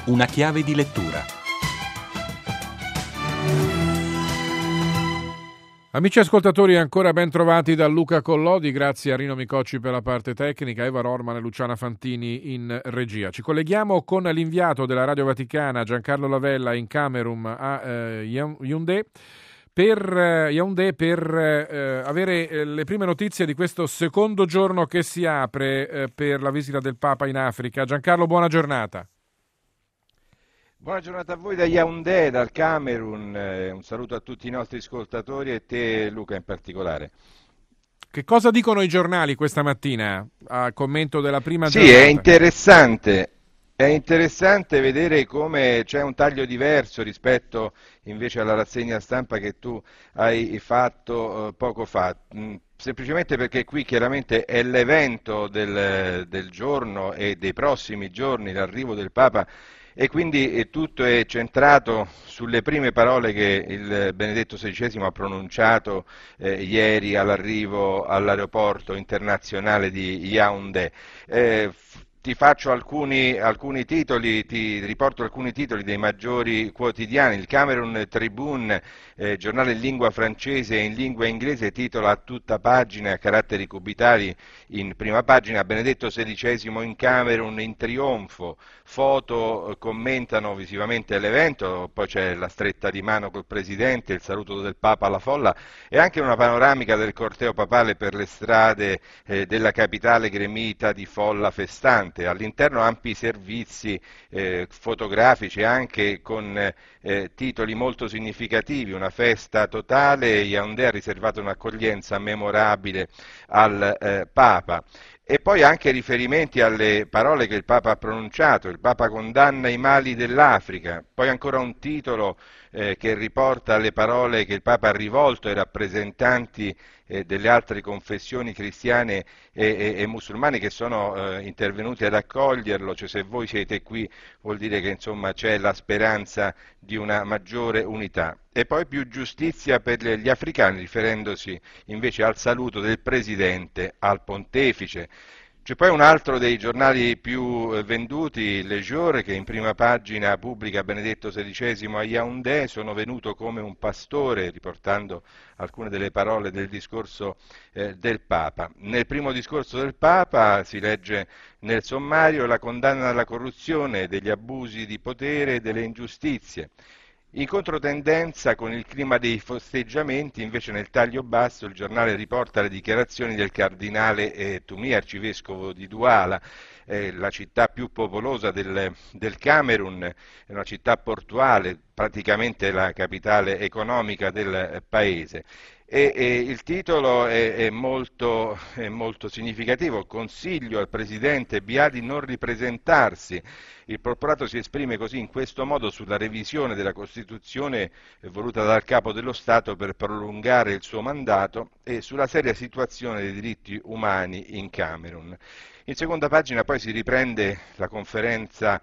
Una chiave di lettura. Amici ascoltatori, ancora ben trovati da Luca Collodi, grazie a Rino Micocci per la parte tecnica, Eva Rorman e Luciana Fantini in regia. Ci colleghiamo con l'inviato della Radio Vaticana Giancarlo Lavella in Camerun a Yaoundé per avere le prime notizie di questo secondo giorno che si apre per la visita del Papa in Africa. Giancarlo, buona giornata. Buona giornata a voi da Yaoundé, dal Camerun, un saluto a tutti i nostri ascoltatori e te Luca in particolare. Che cosa dicono i giornali questa mattina a commento della prima Sì, giornata? È interessante vedere come c'è un taglio diverso rispetto invece alla rassegna stampa che tu hai fatto poco fa. Semplicemente perché qui chiaramente è l'evento del giorno e dei prossimi giorni, l'arrivo del Papa, e quindi tutto è centrato sulle prime parole che il Benedetto XVI ha pronunciato ieri all'arrivo all'aeroporto internazionale di Yaoundé. Ti faccio alcuni titoli, ti riporto alcuni titoli dei maggiori quotidiani. Il Cameroon Tribune, giornale in lingua francese e in lingua inglese, titola a tutta pagina, a caratteri cubitali in prima pagina: Benedetto XVI in Camerun in trionfo. Foto commentano visivamente l'evento, poi c'è la stretta di mano col Presidente, il saluto del Papa alla folla e anche una panoramica del corteo papale per le strade della capitale gremita di folla festante. All'interno ampi servizi fotografici anche con titoli molto significativi: una festa totale, Yaoundé ha riservato un'accoglienza memorabile al Papa. E poi anche riferimenti alle parole che il Papa ha pronunciato: il Papa condanna i mali dell'Africa. Poi ancora un titolo che riporta le parole che il Papa ha rivolto ai rappresentanti delle altre confessioni cristiane e musulmane che sono intervenuti ad accoglierlo, cioè se voi siete qui vuol dire che insomma c'è la speranza di una maggiore unità. E poi più giustizia per gli africani, riferendosi invece al saluto del Presidente al Pontefice. C'è poi un altro dei giornali più venduti, Le Jour, che in prima pagina pubblica Benedetto XVI a Yaoundé: sono venuto come un pastore, riportando alcune delle parole del discorso del Papa. Nel primo discorso del Papa si legge nel sommario la condanna alla corruzione, degli abusi di potere e delle ingiustizie. In controtendenza con il clima dei festeggiamenti, invece, nel taglio basso il giornale riporta le dichiarazioni del cardinale Tumi, arcivescovo di Douala, la città più popolosa del Camerun, è una città portuale, praticamente la capitale economica del paese. E il titolo è molto significativo: consiglio al Presidente Biya di non ripresentarsi. Il porporato si esprime così, in questo modo, sulla revisione della Costituzione voluta dal Capo dello Stato per prolungare il suo mandato e sulla seria situazione dei diritti umani in Camerun. In seconda pagina poi si riprende la conferenza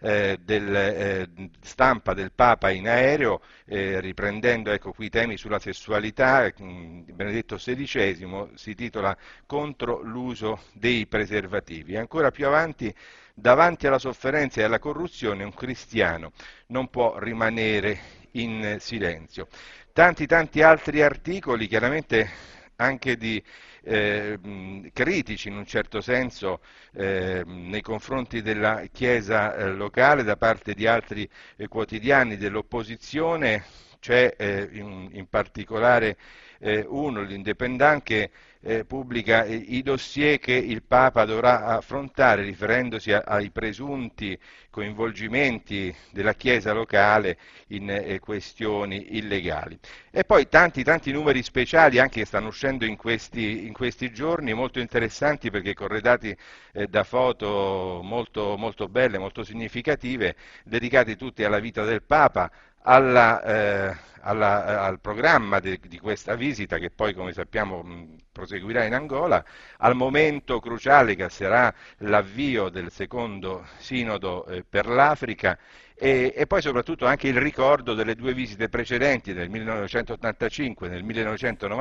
stampa del Papa in aereo, riprendendo ecco qui temi sulla sessualità. Benedetto XVI si titola Contro l'uso dei preservativi. E ancora più avanti: davanti alla sofferenza e alla corruzione un cristiano non può rimanere in silenzio. Tanti altri articoli, chiaramente anche di critici in un certo senso nei confronti della Chiesa locale da parte di altri quotidiani dell'opposizione. C'è in particolare uno, l'Indépendant, che pubblica i dossier che il Papa dovrà affrontare, riferendosi ai presunti coinvolgimenti della Chiesa locale in questioni illegali. E poi tanti numeri speciali anche che stanno uscendo in questi giorni, molto interessanti perché corredati da foto molto belle, molto significative, dedicati tutti alla vita del Papa, al programma di questa visita, che poi, come sappiamo, proseguirà in Angola, al momento cruciale che sarà l'avvio del secondo sinodo per l'Africa, e poi soprattutto anche il ricordo delle due visite precedenti, nel 1985 e nel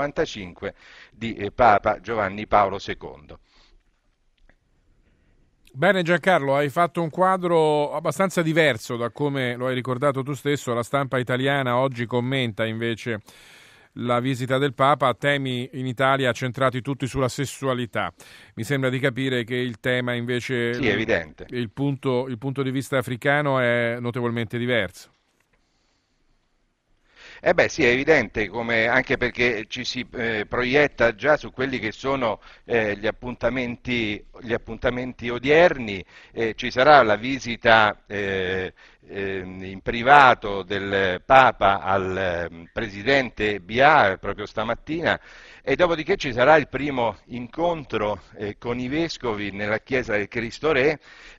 1995, di Papa Giovanni Paolo II. Bene Giancarlo, hai fatto un quadro abbastanza diverso da come lo hai ricordato tu stesso. La stampa italiana oggi commenta invece la visita del Papa, temi in Italia centrati tutti sulla sessualità. Mi sembra di capire che il tema invece, Sì, è evidente. il punto di vista africano è notevolmente diverso. Eh beh sì, è evidente, anche perché ci si proietta già su quelli che sono gli appuntamenti odierni. Ci sarà la visita in privato del Papa al Presidente Biya proprio stamattina, e dopodiché ci sarà il primo incontro con i vescovi nella chiesa del Cristo Re.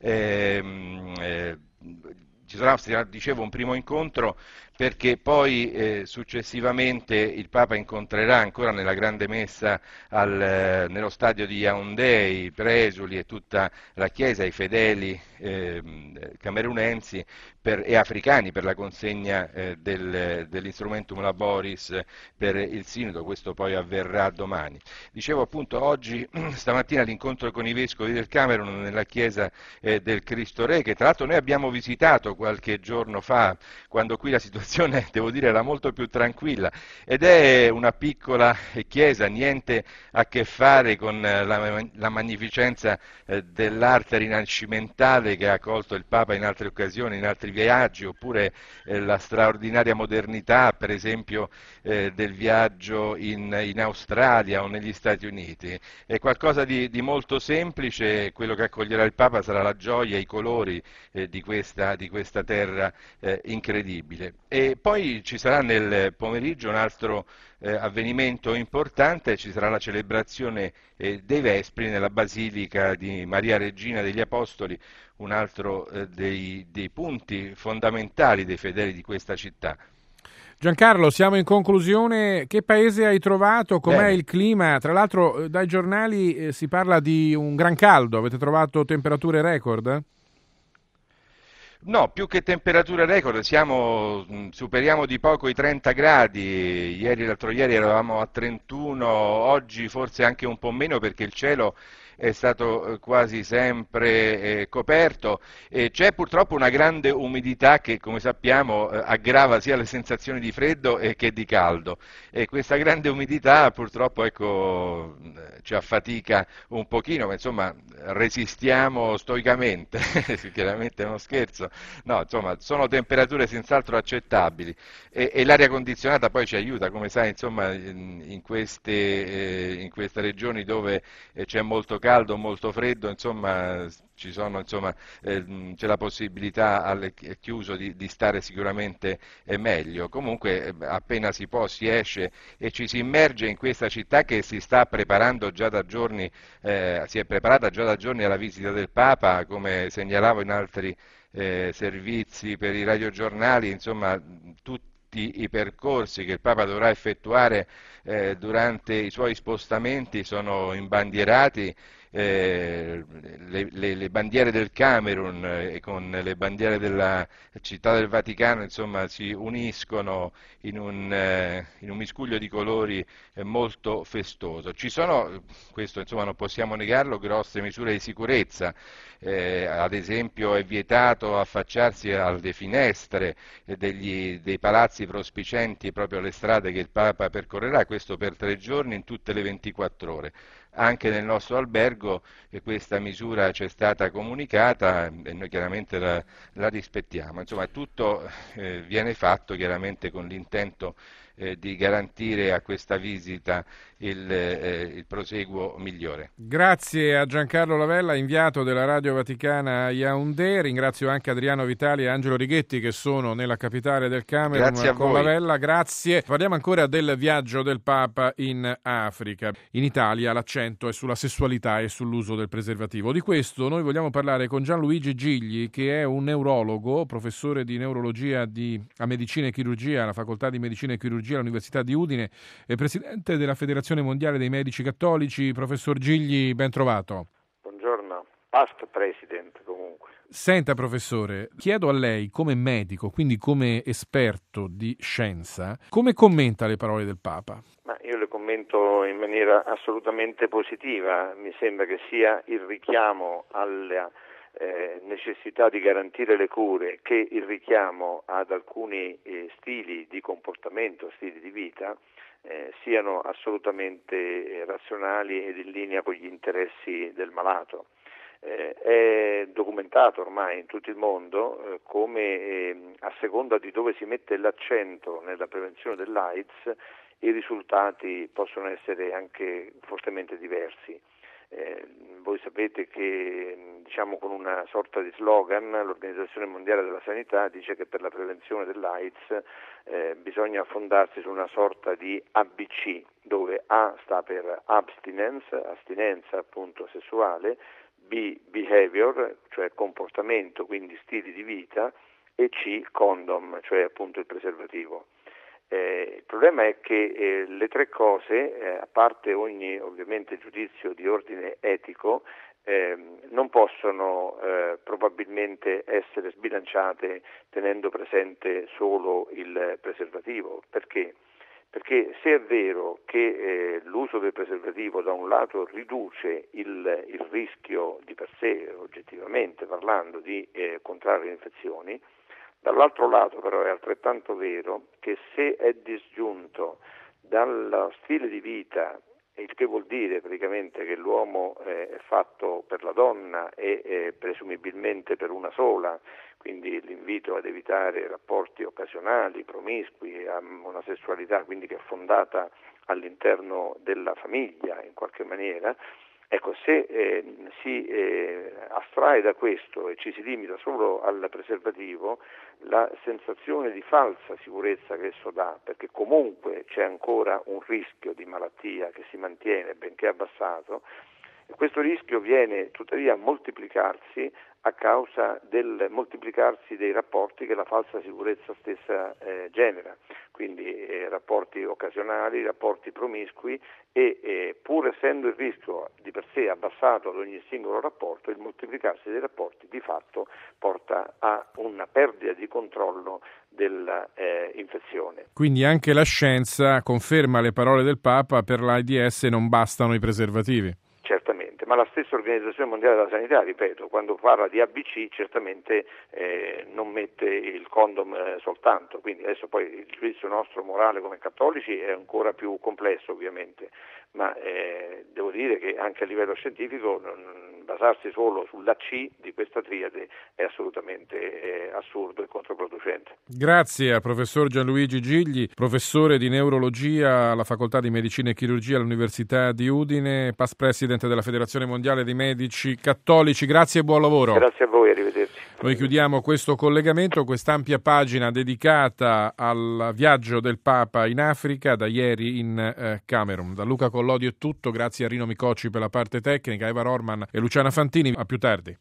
Ci sarà, dicevo, un primo incontro, perché poi successivamente il Papa incontrerà ancora nella grande messa nello stadio di Yaoundé i presuli e tutta la Chiesa, i fedeli camerunensi e africani, per la consegna dell'instrumentum laboris per il Sinodo. Questo poi avverrà domani. Dicevo appunto oggi, stamattina, l'incontro con i vescovi del Camerun nella chiesa del Cristo Re, che tra l'altro noi abbiamo visitato qualche giorno fa, quando qui la situazione, devo dire, era molto più tranquilla, ed è una piccola chiesa, niente a che fare con la magnificenza dell'arte rinascimentale che ha accolto il Papa in altre occasioni, in altri viaggi, oppure la straordinaria modernità, per esempio, del viaggio in Australia o negli Stati Uniti. È qualcosa di molto semplice. Quello che accoglierà il Papa sarà la gioia, i colori di questa terra incredibile. E poi ci sarà nel pomeriggio un altro avvenimento importante. Ci sarà la celebrazione dei Vespri nella Basilica di Maria Regina degli Apostoli, un altro dei punti fondamentali dei fedeli di questa città. Giancarlo, siamo in conclusione. Che paese hai trovato? Com'è Bene. il clima? Tra l'altro dai giornali si parla di un gran caldo. Avete trovato temperature record? No, più che temperature record, superiamo di poco i 30 gradi. L'altro ieri eravamo a 31, oggi forse anche un po' meno, perché il cielo è stato quasi sempre coperto. C'è purtroppo una grande umidità che, come sappiamo, aggrava sia le sensazioni di freddo che di caldo, e questa grande umidità purtroppo, ecco, ci affatica un pochino, ma insomma resistiamo stoicamente. Chiaramente è uno scherzo. No, insomma, sono temperature senz'altro accettabili, e l'aria condizionata poi ci aiuta, come sai, insomma, in queste regioni dove c'è molto caldo, molto freddo, insomma, c'è la possibilità al chiuso di stare sicuramente meglio. Comunque, appena si può, si esce e ci si immerge in questa città che si sta preparando già da giorni, si è preparata già da giorni alla visita del Papa, come segnalavo in altri servizi per i radiogiornali. Insomma, tutti i percorsi che il Papa dovrà effettuare durante i suoi spostamenti sono imbandierati. Le bandiere del Camerun con le bandiere della Città del Vaticano, insomma, si uniscono in un miscuglio di colori molto festoso. Ci sono, questo insomma non possiamo negarlo, grosse misure di sicurezza. Ad esempio è vietato affacciarsi alle finestre dei palazzi prospicienti proprio alle strade che il Papa percorrerà, questo per 3 giorni in tutte le 24 ore. Anche nel nostro albergo questa misura ci è stata comunicata e noi chiaramente la rispettiamo. Insomma, tutto viene fatto chiaramente con l'intento di garantire a questa visita il proseguo migliore. Grazie a Giancarlo Lavella, inviato della Radio Vaticana a Yaoundé. Ringrazio anche Adriano Vitali e Angelo Righetti, che sono nella capitale del Camerun. Grazie a con voi. Lavella. Grazie. Parliamo ancora del viaggio del Papa in Africa. In Italia l'accento è sulla sessualità e sull'uso del preservativo. Di questo noi vogliamo parlare con Gianluigi Gigli, che è un neurologo, professore di neurologia a medicina e chirurgia alla Facoltà di Medicina e Chirurgia all'Università di Udine e presidente della Federazione Mondiale dei Medici Cattolici. Professor Gigli, ben trovato. Buongiorno, past president comunque. Senta professore, chiedo a lei come medico, quindi come esperto di scienza, come commenta le parole del Papa? Ma io le commento in maniera assolutamente positiva. Mi sembra che sia il richiamo necessità di garantire le cure che il richiamo ad alcuni stili di comportamento, stili di vita, siano assolutamente razionali ed in linea con gli interessi del malato. È documentato ormai in tutto il mondo come a seconda di dove si mette l'accento nella prevenzione dell'AIDS i risultati possono essere anche fortemente diversi. Voi sapete che con una sorta di slogan l'Organizzazione Mondiale della Sanità dice che per la prevenzione dell'AIDS bisogna fondarsi su una sorta di ABC, dove A sta per abstinence, astinenza appunto sessuale, B behavior, cioè comportamento, quindi stili di vita, e C condom, cioè appunto il preservativo. Il problema è che le tre cose, a parte ogni ovviamente giudizio di ordine etico, non possono probabilmente essere sbilanciate tenendo presente solo il preservativo. Perché? Perché se è vero che l'uso del preservativo da un lato riduce il rischio di per sé, oggettivamente parlando, di contrarre infezioni, dall'altro lato però è altrettanto vero che se è disgiunto dallo stile di vita, il che vuol dire praticamente che l'uomo è fatto per la donna e presumibilmente per una sola, quindi l'invito ad evitare rapporti occasionali, promiscui, a una sessualità quindi che è fondata all'interno della famiglia in qualche maniera. Ecco, se si astrae da questo e ci si limita solo al preservativo, la sensazione di falsa sicurezza che esso dà, perché comunque c'è ancora un rischio di malattia che si mantiene benché abbassato, e questo rischio viene tuttavia a moltiplicarsi a causa del moltiplicarsi dei rapporti che la falsa sicurezza stessa genera, quindi rapporti occasionali, rapporti promiscui e pur essendo il rischio di per sé abbassato ad ogni singolo rapporto, il moltiplicarsi dei rapporti di fatto porta a una perdita di controllo dell'infezione. Quindi anche la scienza conferma le parole del Papa: per l'AIDS non bastano i preservativi. Certamente, ma la stessa Organizzazione Mondiale della Sanità, ripeto, quando parla di ABC certamente non mette il condom soltanto, quindi adesso poi il giudizio nostro morale come cattolici è ancora più complesso ovviamente, ma devo dire che anche a livello scientifico basarsi solo sulla C di questa triade è assolutamente assurdo e controproducente. Grazie al professor Gianluigi Gigli, professore di neurologia alla Facoltà di Medicina e Chirurgia all'Università di Udine, past president della Federazione Mondiale dei Medici Cattolici. Grazie e buon lavoro. Grazie a voi, arrivederci. Noi chiudiamo questo collegamento, quest'ampia pagina dedicata al viaggio del Papa in Africa da ieri in Camerun. Da Luca Collodi è tutto, grazie a Rino Micocci per la parte tecnica, Eva Rorman e Luciana Fantini. A più tardi.